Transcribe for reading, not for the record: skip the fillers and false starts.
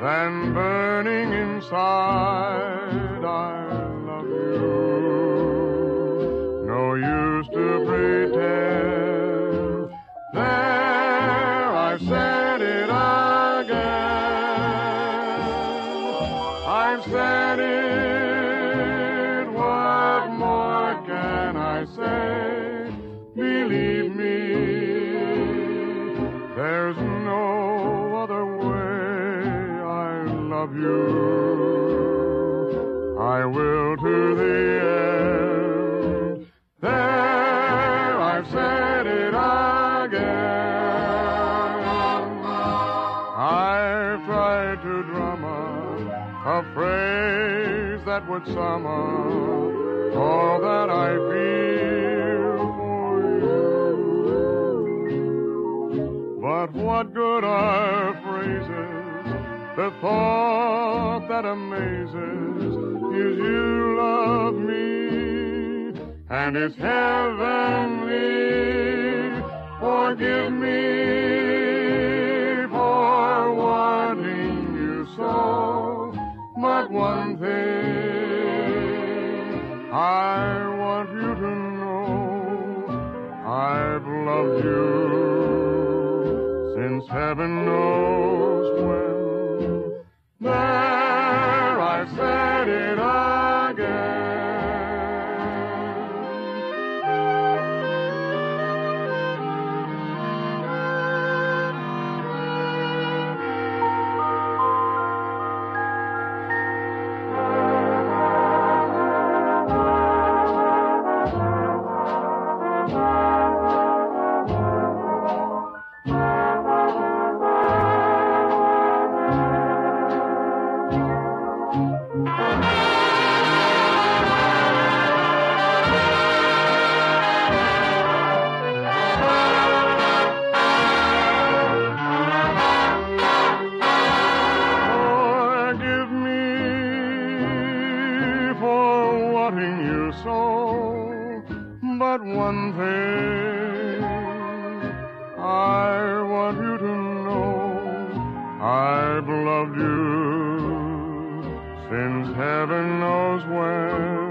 than burning inside. I love you. No use to pretend. There, I said it again. I've said it. What more can I say? Believe me, there's no other way. I love you. I will to the end. There, I've said it again. I've tried to drum a phrase that would sum up all that I feel for you. But what good are phrases? The thought that amazes is you love me, and it's heavenly. Forgive me for wanting you so, but one thing I want you to know, I've loved you since heaven knows when. There, I said it again. But one thing I want you to know, I've loved you since heaven knows when.